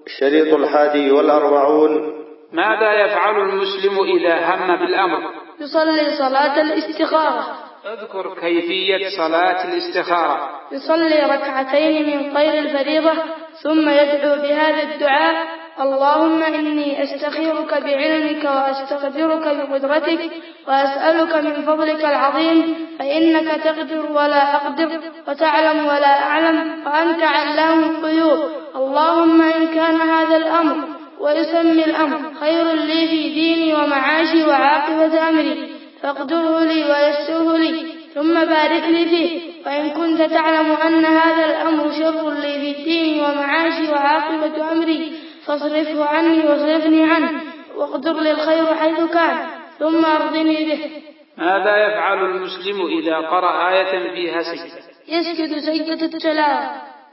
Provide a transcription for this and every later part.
الشريط 41. ماذا يفعل المسلم إذا هم بالأمر؟ يصلي صلاة الاستخارة. اذكر كيفية صلاة الاستخارة. يصلي ركعتين من غير الفريضة ثم يدعو بهذا الدعاء: اللهم إني أستخيرك بعلمك وأستقدرك بقدرتك وأسألك من فضلك العظيم فإنك تقدر ولا أقدر وتعلم ولا أعلم وأنت علام الغيوب. اللهم إن كان هذا الأمر ويسمي الأمر خير لي في ديني ومعاشي وعاقبة أمري فاقدره لي ويسره لي ثم بارك لي فيه، وإن كنت تعلم أن هذا الأمر شر لي في ديني ومعاشي وعاقبة أمري فاصرفه عني واصرفني عنه واقدر لي الخير حيث كان ثم أرضني به. ماذا يفعل المسلم إذا قرأ آية فيها سجدة؟ يسجد سجدة التلاوة.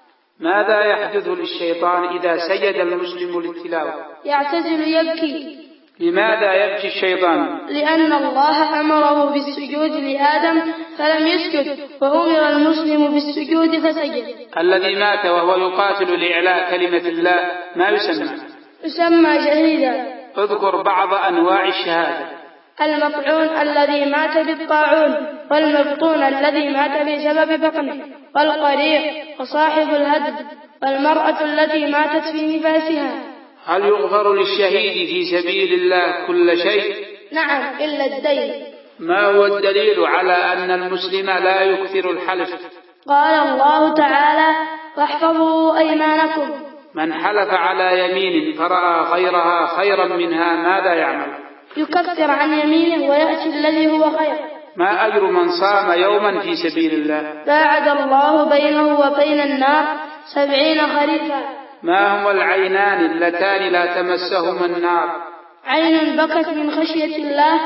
ماذا يحدث للشيطان إذا سجد المسلم للتلاوة؟ يعتزل يبكي. لماذا يبكي الشيطان؟ لأن الله أمره بالسجود لآدم فلم يسجد، وأمر المسلم بالسجود فسجد. الذي مات وهو يقاتل لإعلاء كلمة الله ما يسمى؟ يسمى شهيدا. اذكر بعض أنواع الشهادة. المطعون الذي مات بالطاعون، والمبطون الذي مات بسبب بطنه، والقريع، وصاحب الهدم، والمرأة التي ماتت في نفاسها. هل يغفر للشهيد في سبيل الله كل شيء؟ نعم إلا الدين. ما هو الدليل على أن المسلم لا يكثر الحلف؟ قال الله تعالى: واحفظوا أيمانكم. من حلف على يمين فرأى غيرها خيرا منها ماذا يعمل؟ يكفر عن يمينه ويأتي الذي هو خير. ما أجر من صام يوما في سبيل الله؟ باعد الله بينه وبين النار 70 خريفا. ما هما العينان اللتان لا تمسهما النار؟ عين بكت من خشية الله،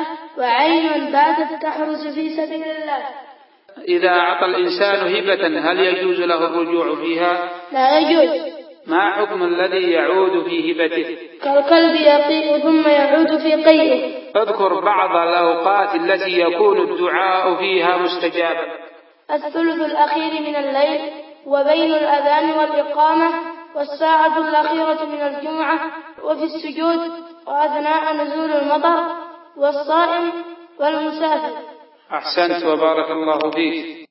وعين باتت تحرس في سبيل الله. إذا أعطى الإنسان هبة هل يجوز له الرجوع فيها؟ لا يجوز. ما حكم الذي يعود في هبته؟ كالكلب يقيء ثم يعود في قيئه. اذكر بعض الأوقات التي يكون الدعاء فيها مستجابا. الثلث الأخير من الليل، وبين الأذان والإقامة، والساعة الأخيرة من الجمعة، وفي السجود، وأثناء نزول المطر، والصائم والمسافر. أحسنت وبارك الله فيك.